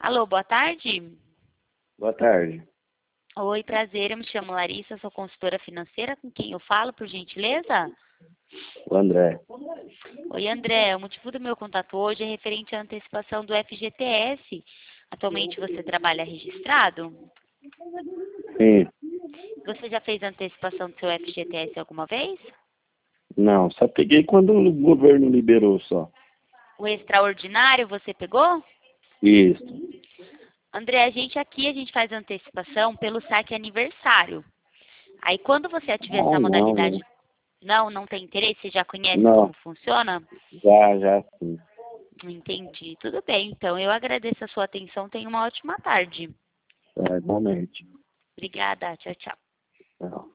Alô, boa tarde. Boa tarde. Oi, prazer, eu me chamo Larissa, sou consultora financeira. Com quem eu falo, por gentileza? O André. Oi, André, o motivo do meu contato hoje é referente à antecipação do FGTS. Atualmente você trabalha registrado? Sim. Você já fez a antecipação do seu FGTS alguma vez? Não, só peguei quando o governo liberou só. O extraordinário você pegou? Isso. André, a gente faz antecipação pelo saque aniversário. Aí quando você ativar essa Não, modalidade, né? não tem interesse? Você já conhece como Não, funciona? já sim. Entendi. Tudo bem, então eu agradeço a sua atenção. Tenha uma ótima tarde. É, igualmente. Obrigada. Tchau, tchau. Tchau.